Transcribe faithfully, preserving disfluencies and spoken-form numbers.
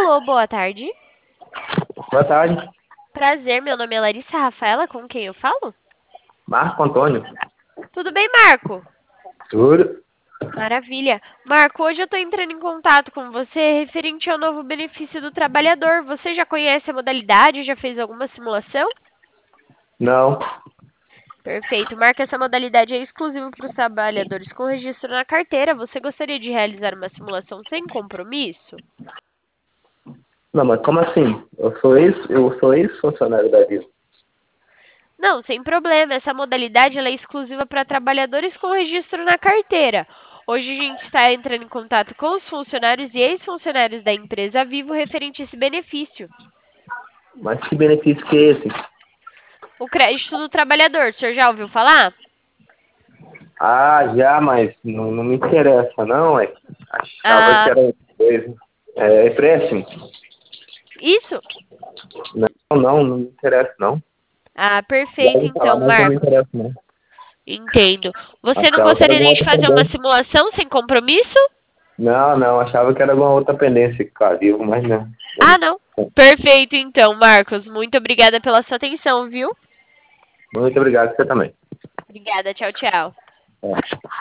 Alô, boa tarde. Boa tarde, Prazer, meu nome é Larissa Rafaela, com quem eu falo? Marco Antônio. Tudo bem, Marco? Tudo? Maravilha. Marco, hoje eu estou entrando em contato com você referente ao novo benefício do trabalhador. Você já conhece a modalidade? Já fez alguma simulação? Não. Perfeito. Marco, essa modalidade é exclusiva para os trabalhadores com registro na carteira. Você gostaria de realizar uma simulação sem compromisso? Não, mas como assim? Eu sou ex, eu sou ex-funcionário da Vivo. Não, sem problema. Essa modalidade ela é exclusiva para trabalhadores com registro na carteira. Hoje a gente está entrando em contato com os funcionários e ex-funcionários da empresa Vivo referente a esse benefício. Mas que benefício que é esse? O crédito do trabalhador, o senhor já ouviu falar? Ah, já, mas não, não me interessa, não, é. Achava que Ah, era coisa. É empréstimo? isso? Não, não, não me interessa, não. Ah, Já perfeito ouvi falar, então, mas não me Marcos. interessa, não. Entendo. Você não Achava que era gostaria alguma nem de outra fazer uma pendência. simulação sem compromisso? Não, não, achava que era alguma outra pendência com a Vivo, mas não. Ah, não. Perfeito então, Marcos. Muito obrigada pela sua atenção, viu? Muito obrigado, você também. Obrigada. Tchau, tchau. É.